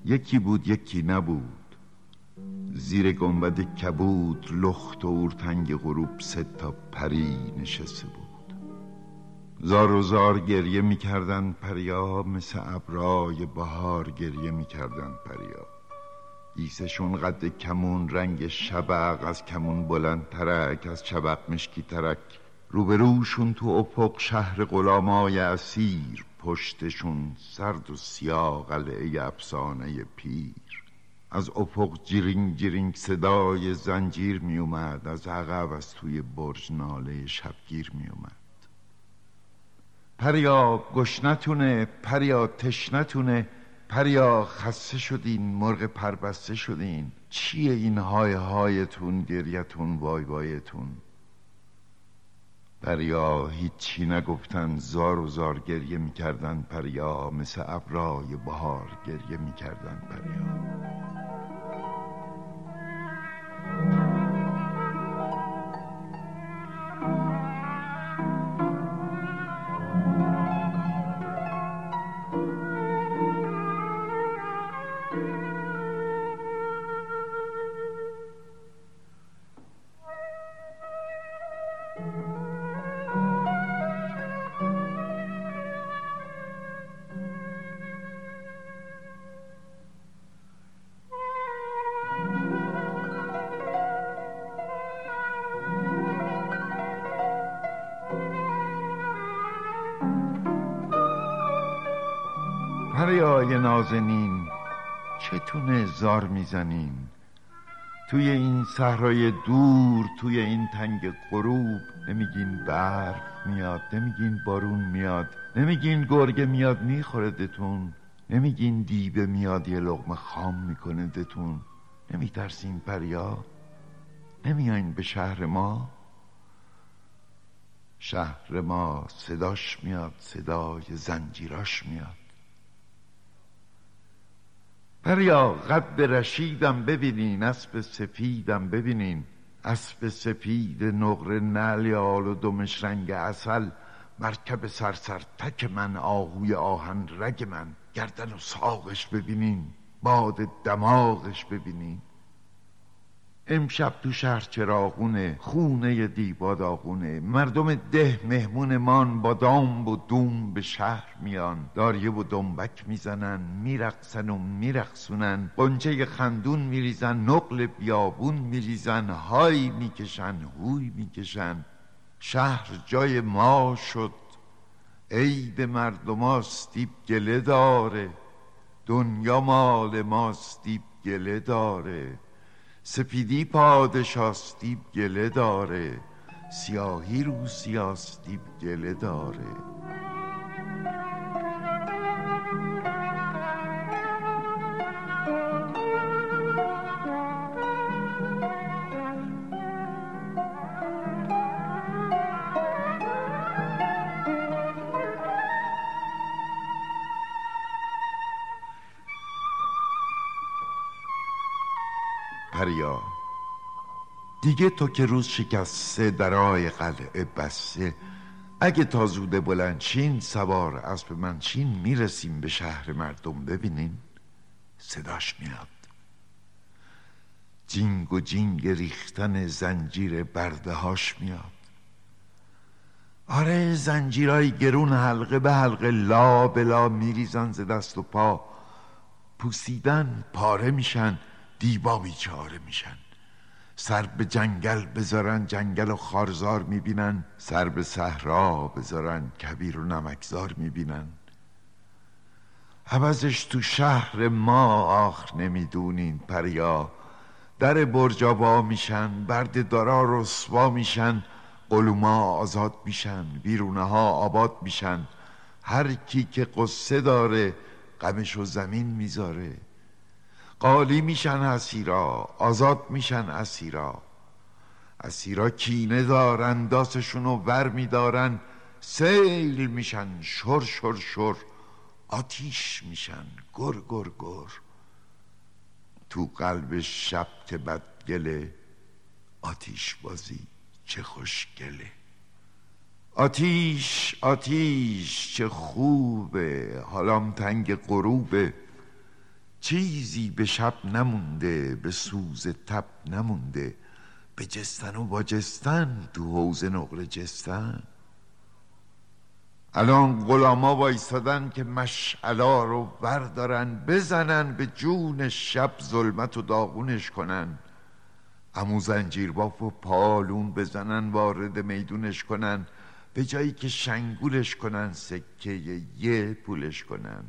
یکی بود یکی نبود، زیر گنبد کبود لخت و اورتنگ غروب 3 تا پری نشسته بود. زار و زار گریه میکردن پریا، مثل ابرای بهار گریه میکردن پریا. گیسشون قد کمون، رنگ شبق، از کمون بلند ترک، از شبق مشکی ترک. روبروشون تو افق شهر غلامای اسیر، پشتشون سرد و سیاه قلعه افسانه پیر. از افق جیرینگ جیرینگ صدای زنجیر می اومد، از عقب از توی برج ناله شبگیر می اومد. پریا گشنتونه، پریا تشنتونه، پریا خسته شدین، مرغ پربسته شدین. چیه این های هایتون، گریتون، وای وایتون؟ پریا هیچی نگفتن، زار و زار گریه میکردن پریا، مثل ابرای بهار گریه میکردن پریا. پریای نازنین، چتونه زار میزنین؟ توی این صحرای دور، توی این تنگ غروب، نمیگین برف میاد، نمیگین بارون میاد، نمیگین گرگه میاد میخوره دتون، نمیگین دیبه میاد یه لقمه خام میکنه دتون؟ نمیترسین پریا؟ نمیاین به شهر ما؟ شهر ما صداش میاد، صدای زنجیراش میاد. پریا قد رشیدم ببینین، اسب سفیدم ببینین، اسب سفید نقره نلیال و دمش رنگ عسل، مرکب سرسر تک من، آهوی آهن رگ من، گردن و ساقش ببینین، باد دماغش ببینین. امشب تو شهر چراغونه، خونه دیبا داغونه، مردم ده مهمون مان، با دام و دوم به شهر میان، داریه و دنبک میزنن، میرقصن و میرقصونن، قنچه خندون میریزن، نقل بیابون میریزن، های میکشن، هوی میکشن. شهر جای ما شد، عید مردماست، گله داره، دنیا مال ماست، گله داره. سپیدی پادشاستی گله داره، سیاهی روسیاستی گله داره. پریا دیگه تو که روز شکسته، درای قلعه بسته، اگه تا زوده بلند شین، سوار اسب من شین، میرسیم به شهر مردم ببینین. صداش میاد، جینگ و جینگ ریختن زنجیر برده هاش میاد. آره زنجیرای گرون حلقه به حلقه، لا بلا میریزن ز دست و پا، پوسیدن پاره میشن، دیبا بیچاره میشن. سر به جنگل بذارن، جنگل و خارزار میبینن، سر به صحرا بذارن، کبیر و نمکزار میبینن. عوضش تو شهر ما آخ نمیدونین پریا، در برج آبا میشن، برد دارا رسوا میشن، قلوما آزاد میشن، بیرونه ها آباد میشن. هر کی که قصه داره غمشو زمین میذاره. قالی میشن اسیرا، آزاد میشن اسیرا. اسیرا کینه دارن، داستشونو ور میدارن، سیل میشن، شر شر شر، آتیش میشن، گر گر گر. تو قلب شب که بدگله، آتیش بازی چه خوشگله. آتیش آتیش چه خوبه، حالام تنگ غروبه، چیزی به شب نمونده، به سوز تب نمونده، به جستن و با جستن تو حوض نقره جستن. الان غلاما وایستادن که مشعلا رو بردارن، بزنن به جون شب ظلمت و داغونش کنن. عمو زنجیرباف و پالون بزنن وارد میدونش کنن، به جایی که شنگولش کنن سکه یه پولش کنن.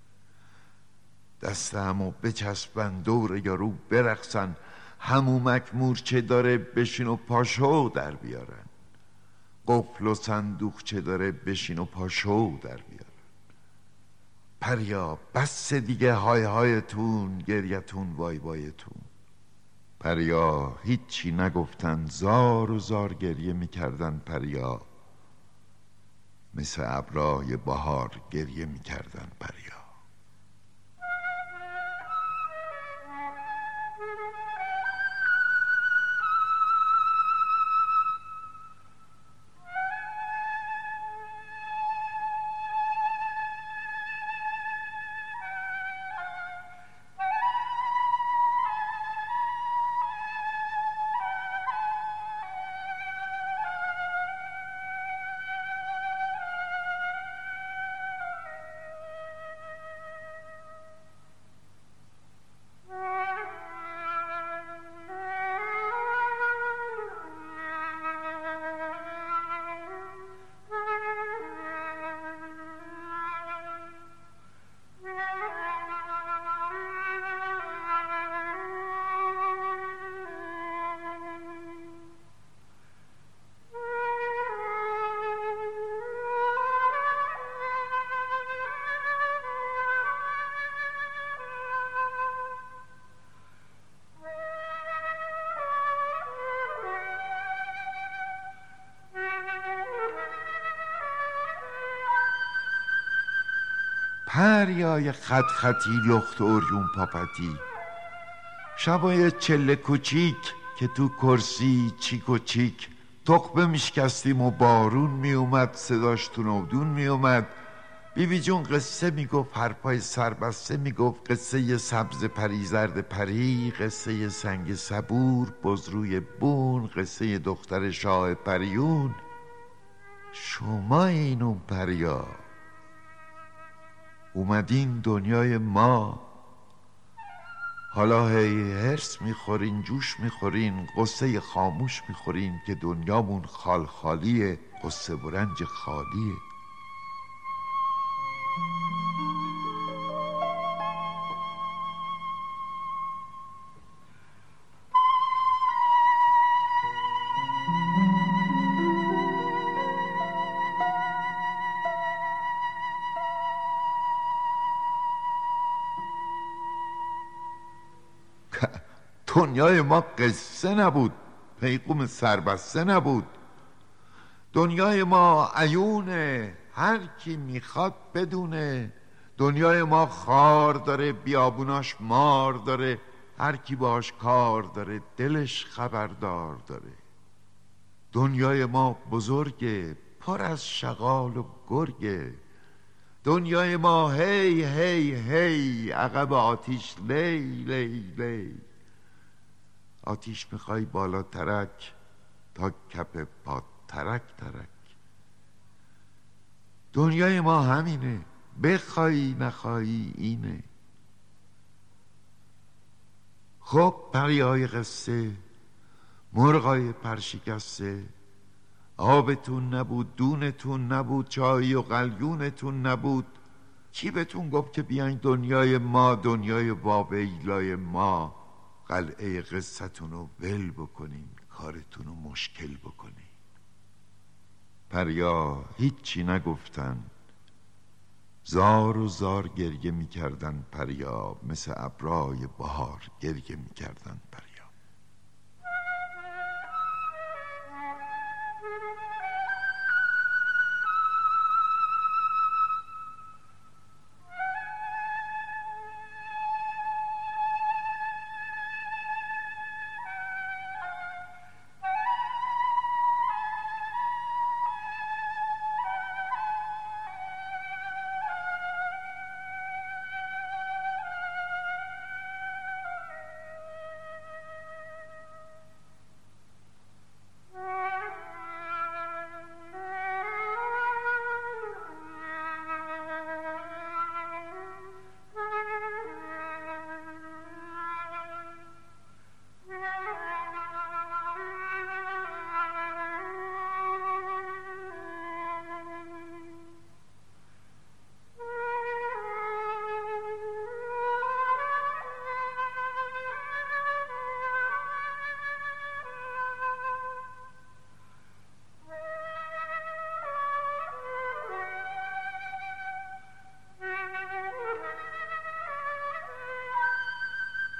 دست همو بچسبن دور یارو برقصن، همومک مورچه داره بشین و پاشو در بیارن. قفل و صندوق چه داره بشین و پاشو در بیارن. پریا بس دیگه های هایتون، گریتون وای وایتون. پریا هیچی نگفتن، زار و زار گریه میکردن. پریا مثل ابرای بهار گریه میکردن. پریا پریای خط خطی لخت اوریون پاپتی، شبای چله کوچیک که تو کرسی چیک و چیک تخمه میشکستیم و بارون میومد صداش تو نودون میومد. بیبی جون قصه میگفت، حرفای سربسته میگفت، قصه سبز پری زرد پری، قصه سنگ صبور بزروی بون، قصه دختر شاه پریون. شما این اون پریا اومدین دنیای ما، حالا هی هرس میخورین، جوش میخورین، قصه خاموش میخورین که دنیامون خال خالیه، قصه و رنج خالیه. دنیای ما قصه نبود، پیغام سربسته نبود. دنیای ما عیونه، هر کی میخواد بدونه. دنیای ما خار داره، بیابوناش مار داره، هر کی باش کار داره دلش خبردار داره. دنیای ما بزرگه، پر از شغال و گرگه. دنیای ما هی هی هی، عقب آتیش لی لی لی. آتیش میخوای بالا ترک، تا کپ پا ترک ترک. دنیای ما همینه، بخوای نخوای اینه. خب پریای قصه، مرغای پرشکسته، آبتون نبود، دونتون نبود، چای و قلیونتون نبود. کی بهتون گفت که بیاین دنیای ما، دنیای بابیلای ما، قلعه قصتون رو ول بکنین، کارتون رو مشکل بکنین. پریا هیچی نگفتن، زار و زار گریه میکردن. پریا مثل ابرای بهار گریه میکردن. پریا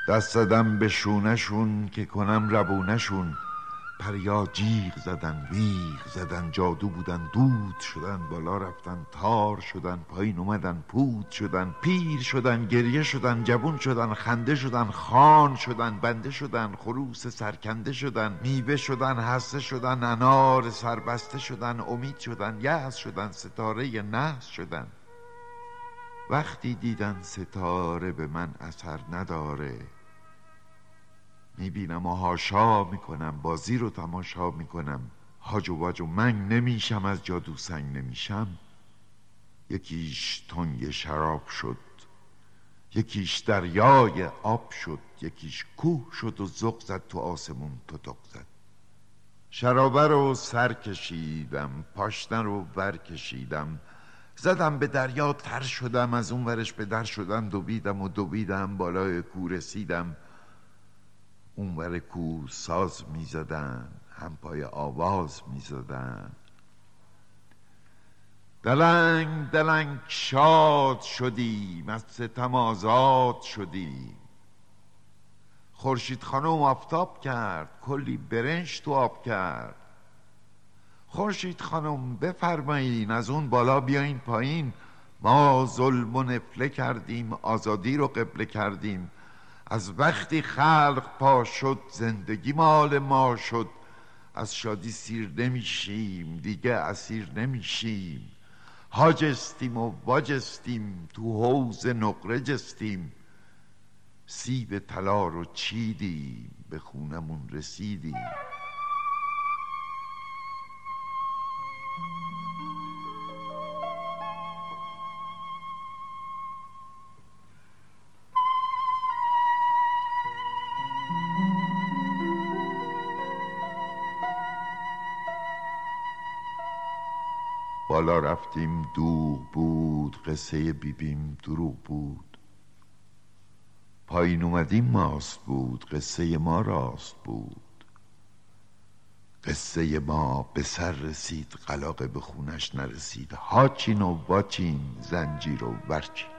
دست زدم به شونشون که کنم ربونشون. پریا جیغ زدن ویغ زدن، جادو بودن دود شدن، بالا رفتن تار شدن، پایین اومدن پود شدن، پیر شدن گریه شدن، جوون شدن خنده شدن، خان شدن بنده شدن، خروس سرکنده شدن، میوه شدن هسته شدن، انار سربسته شدن، امید شدن یأس شدن، ستاره نحس شدن. وقتی دیدن ستاره به من اثر نداره، میبینم و هاشا میکنم، بازی رو تماشا میکنم، هاج و واج و منگ نمیشم، از جادو سنگ نمیشم. یکیش تنگ شراب شد، یکیش دریای آب شد، یکیش کوه شد و زق زد تو آسمون تتق زد. شرابه رو سر کشیدم، پاشنه رو ور کشیدم، زدم به دریا تر شدم، از اون ورش به در شدم، دویدم و دویدم بالای کوه رسیدم. اون ور کوه ساز می زدن، هم پای آواز می زدن. دلنگ دلنگ شاد شدیم، از ستم آزاد شدیم. خورشید خانم آفتاب کرد، کلی برنج تو آب کرد. خورشید خانم بفرمایین، از اون بالا بیاین پایین. ما ظلم و نفله کردیم، آزادی رو قبله کردیم. از وقتی خلق پا شد، زندگی مال ما شد. از شادی سیر نمیشیم، دیگه اسیر نمیشیم. حاجستیم و واجستیم، تو حوض نقره جستیم. سیب طلا رو چیدیم، به خونمون رسیدیم. بالا رفتیم دوغ بود، قصه بیبیم دروغ بود. پایین اومدیم ماست بود، قصه ما راست بود. قصه ما به سر رسید، قلاقه به خونش نرسید. هاچین و واچین، زنجیر و ورچین.